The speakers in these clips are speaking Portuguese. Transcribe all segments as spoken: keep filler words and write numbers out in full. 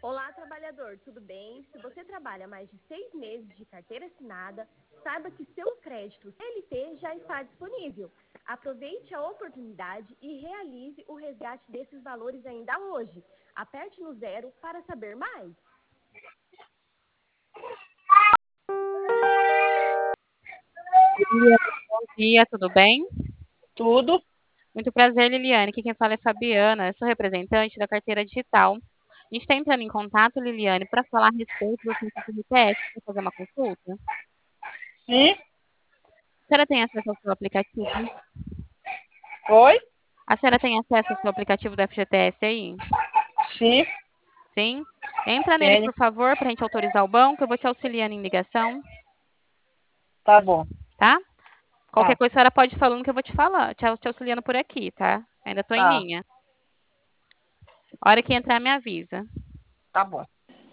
Olá, trabalhador, tudo bem? Se você trabalha mais de seis meses de carteira assinada, saiba que seu crédito C L T já está disponível. Aproveite a oportunidade e realize o resgate desses valores ainda hoje. Aperte no zero para saber mais. Bom dia, tudo bem? Tudo. Muito prazer, Liliane. Aqui quem fala é Fabiana, eu sou representante da carteira digital. A gente está entrando em contato, Liliane, para falar a respeito do seu F G T S, para fazer uma consulta. Sim. A senhora tem acesso ao seu aplicativo? Oi? A senhora tem acesso ao seu aplicativo do F G T S aí? Sim. Sim? Entra nele, Tenho. por favor, para a gente autorizar o banco. Eu vou te auxiliando em ligação, Tá bom. tá? Qualquer Tá. coisa a senhora pode ir falando que eu vou te falar, te te auxiliando por aqui, tá? Ainda estou em Tá. linha. A hora que entrar, me avisa. Tá bom.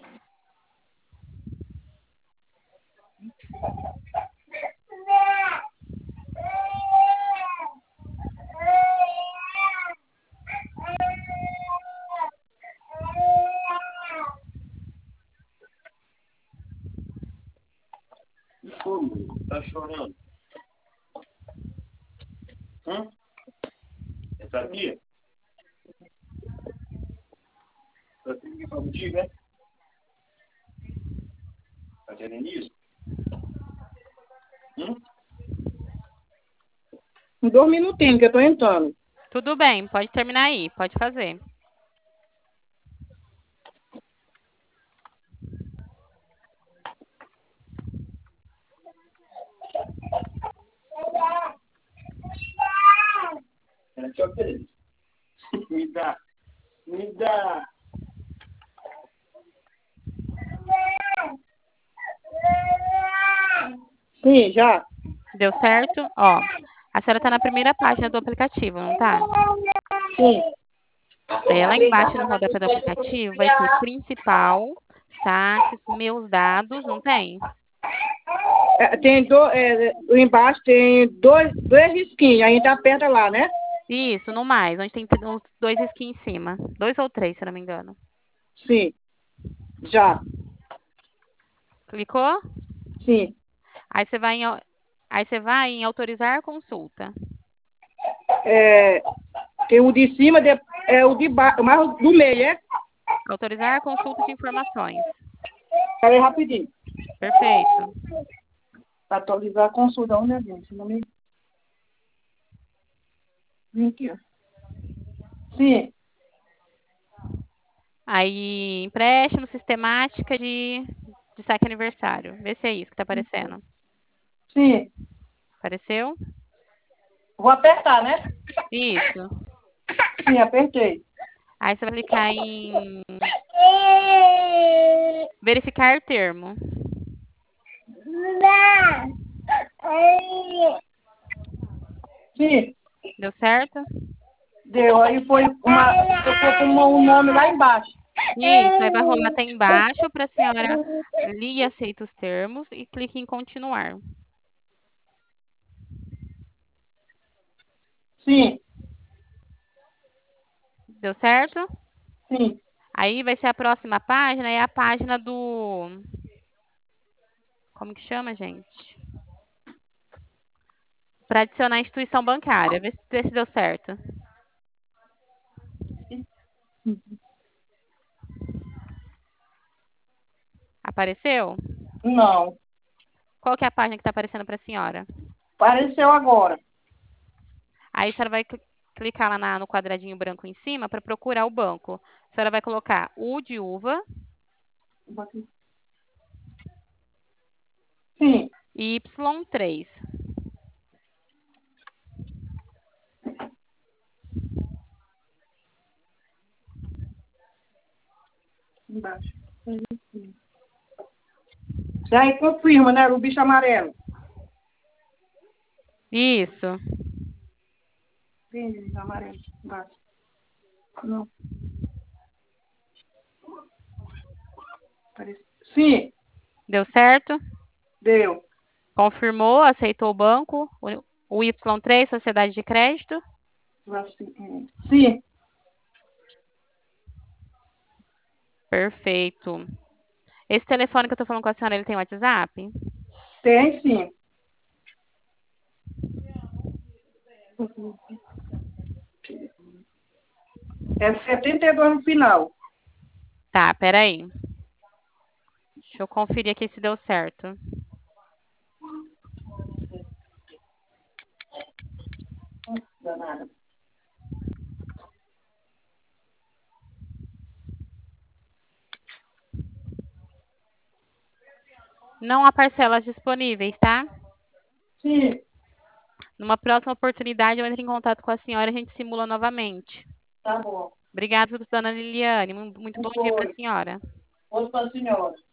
Como? Tá chorando? Hã? É sabia? Eu tenho que ir contigo, né? Tá querendo isso? Hum? Dois minutinhos que eu tô entrando. Tudo bem, pode terminar aí, pode fazer. É, deixa eu ver. Me dá. Me dá. Sim, já. Deu certo? Ó, a senhora está na primeira página do aplicativo, não tá? Sim. Aí lá embaixo no rodapé do aplicativo vai ter principal, saques, meus dados, não tem? É, tem do, é, embaixo tem dois, dois risquinhos. A gente aperta lá, né? Isso, no mais, onde tem uns dois skins em cima. Dois ou três, se eu não me engano. Sim. Já. Clicou? Sim. Aí você vai em, au- aí você vai em autorizar consulta. É, tem o de cima, de, é o de baixo, mais do meio, é? Autorizar consulta de informações. Pera aí rapidinho. Perfeito. Atualizar a consulta, onde é, gente? Não me... Vem aqui, ó. Sim. Aí, empréstimo, sistemática de, de saque aniversário. Vê se é isso que tá aparecendo. Sim. Apareceu? Vou apertar, né? Isso. Sim, apertei. Aí você vai clicar em verificar termo. Sim. Deu certo? Deu. Aí foi uma. Eu fui com uma- um nome lá embaixo. Isso. Aí vai rolar até embaixo para a senhora ler e aceita os termos e clique em continuar. Sim. Deu certo? Sim. Aí vai ser a próxima página, é a página do... Como que chama, gente? Para adicionar a instituição bancária. Vê se, vê se deu certo. Apareceu? Não. Qual que é a página que está aparecendo para a senhora? Apareceu agora. Aí a senhora vai cl- clicar lá na- no quadradinho branco em cima para procurar o banco. A senhora vai colocar U de uva Sim. e Y três. Embaixo. Já aí confirma, né? O bicho amarelo. Isso. Sim, bicho amarelo. Embaixo. Não. Apareceu. Sim. Deu certo? Deu. Confirmou, aceitou o banco. O o Y três, Sociedade de Crédito. Sim. Sim. Perfeito. Esse telefone que eu tô falando com a senhora, ele tem WhatsApp? Tem sim. É setenta e dois no final. Tá, peraí. Deixa eu conferir aqui se deu certo. Danada. Não há parcelas disponíveis, tá? Sim, Numa próxima oportunidade, eu entro em contato com a senhora e a gente simula novamente. tá bom. Obrigada, dona Liliane. Muito bom dia para a Foi. senhora. Foi para a senhora.